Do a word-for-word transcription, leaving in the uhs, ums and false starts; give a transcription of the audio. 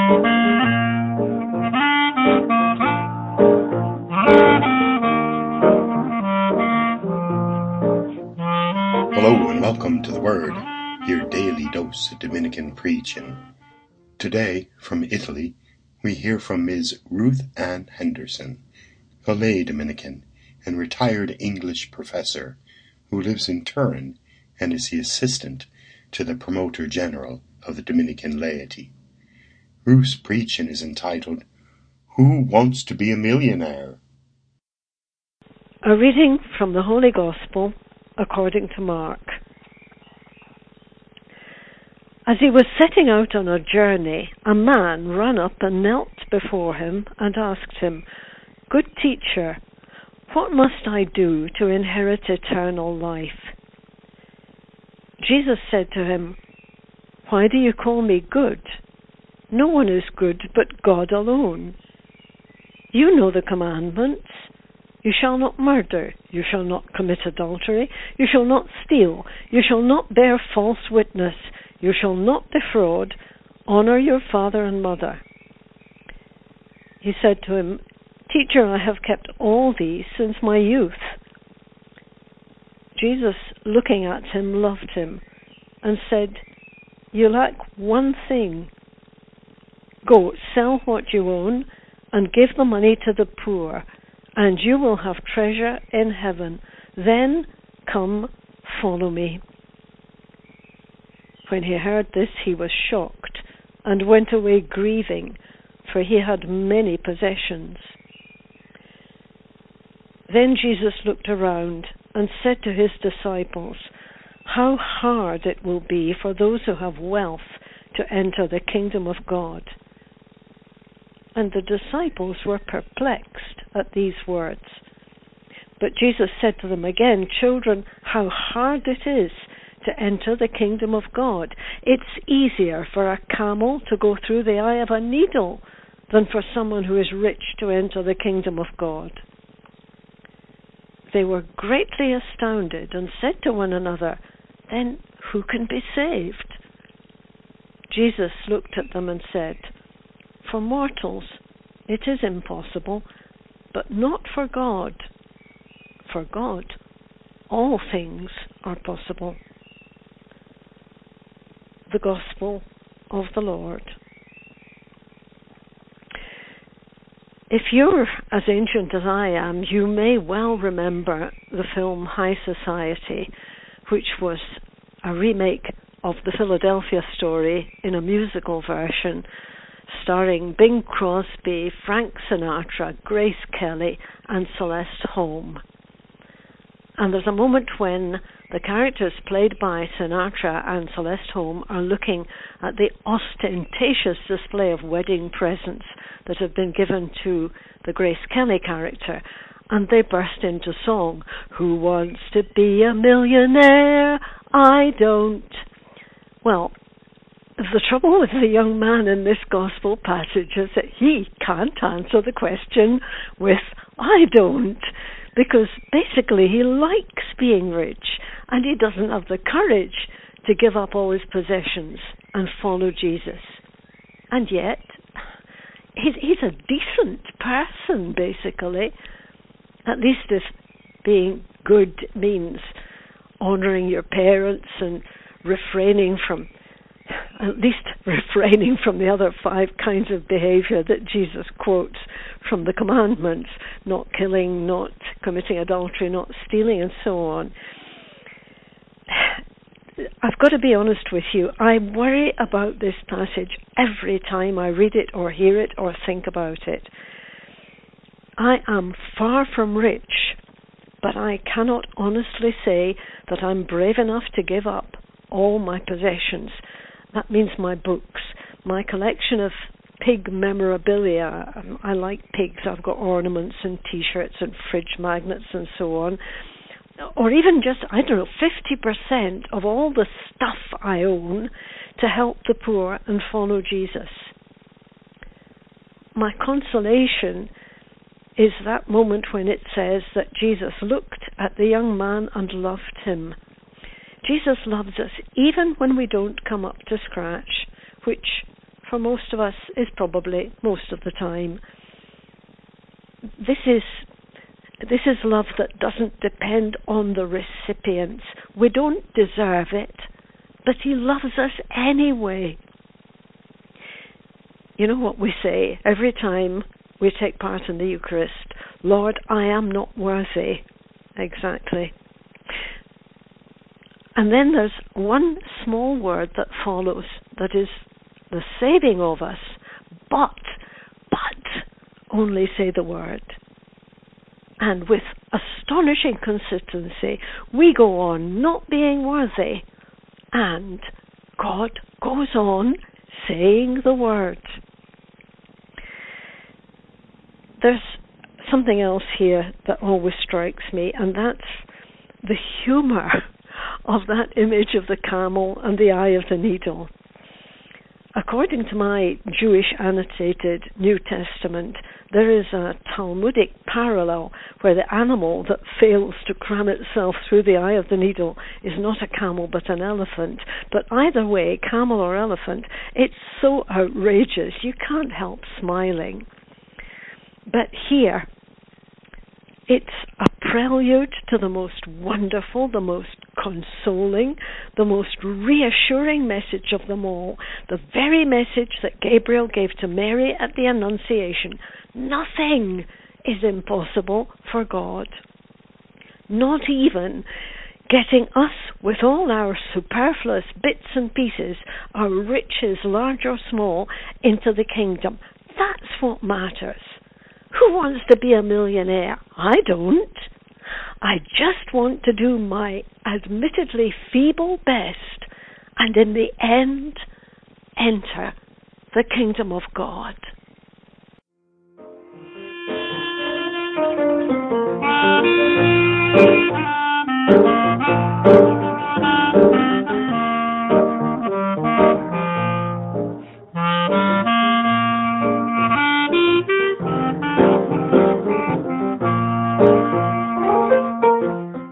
Hello and welcome to The Word, your daily dose of Dominican preaching. Today, from Italy, we hear from Miz Ruth Ann Henderson, a lay Dominican and retired English professor who lives in Turin and is the assistant to the Promoter General of the Dominican laity. Ruth's preaching is entitled, Who Wants to Be a Millionaire? A reading from the Holy Gospel according to Mark. As he was setting out on a journey, a man ran up and knelt before him and asked him, Good teacher, what must I do to inherit eternal life? Jesus said to him, Why do you call me good? No one is good but God alone. You know the commandments. You shall not murder, you shall not commit adultery, you shall not steal, you shall not bear false witness, you shall not defraud, honor your father and mother. He said to him, Teacher, I have kept all these since my youth. Jesus, looking at him, loved him and said, You lack one thing. Go, sell what you own and give the money to the poor, and you will have treasure in heaven. Then come, follow me. When he heard this, he was shocked and went away grieving, for he had many possessions. Then Jesus looked around and said to his disciples, How hard it will be for those who have wealth to enter the kingdom of God. And the disciples were perplexed at these words. But Jesus said to them again, Children, how hard it is to enter the kingdom of God. It's easier for a camel to go through the eye of a needle than for someone who is rich to enter the kingdom of God. They were greatly astounded and said to one another, Then who can be saved? Jesus looked at them and said, For mortals it is impossible, but not for God. For God all things are possible. The Gospel of the Lord. If you're as ancient as I am, you may well remember the film High Society, which was a remake of the Philadelphia story in a musical version, starring Bing Crosby, Frank Sinatra, Grace Kelly, and Celeste Holm. And there's a moment when the characters played by Sinatra and Celeste Holm are looking at the ostentatious display of wedding presents that have been given to the Grace Kelly character, and they burst into song, Who wants to be a millionaire? I don't. Well, the trouble with the young man in this gospel passage is that he can't answer the question with, I don't, because basically he likes being rich and he doesn't have the courage to give up all his possessions and follow Jesus. And yet, he's, he's a decent person, basically, at least if being good means honouring your parents and refraining from at least refraining from the other five kinds of behavior that Jesus quotes from the commandments, not killing, not committing adultery, not stealing, and so on. I've got to be honest with you, I worry about this passage every time I read it or hear it or think about it. I am far from rich, but I cannot honestly say that I'm brave enough to give up all my possessions. That means my books, my collection of pig memorabilia. Um, I like pigs. I've got ornaments and T-shirts and fridge magnets and so on. Or even just, I don't know, fifty percent of all the stuff I own to help the poor and follow Jesus. My consolation is that moment when it says that Jesus looked at the young man and loved him. Jesus loves us even when we don't come up to scratch, which for most of us is probably most of the time. This is this is love that doesn't depend on the recipients. We don't deserve it, but he loves us anyway. You know what we say every time we take part in the Eucharist? Lord, I am not worthy. Exactly. And then there's one small word that follows, that is the saving of us, but, but, only say the word. And with astonishing consistency, we go on not being worthy, and God goes on saying the word. There's something else here that always strikes me, and that's the humour of that image of the camel and the eye of the needle. According to my Jewish annotated New Testament, there is a Talmudic parallel where the animal that fails to cram itself through the eye of the needle is not a camel but an elephant. But either way, camel or elephant, it's so outrageous you can't help smiling. But here, it's a prelude to the most wonderful, the most consoling, the most reassuring message of them all, the very message that Gabriel gave to Mary at the Annunciation. Nothing is impossible for God. Not even getting us, with all our superfluous bits and pieces, our riches, large or small, into the kingdom. That's what matters. Who wants to be a millionaire? I don't. I just want to do my admittedly feeble best and in the end enter the kingdom of God.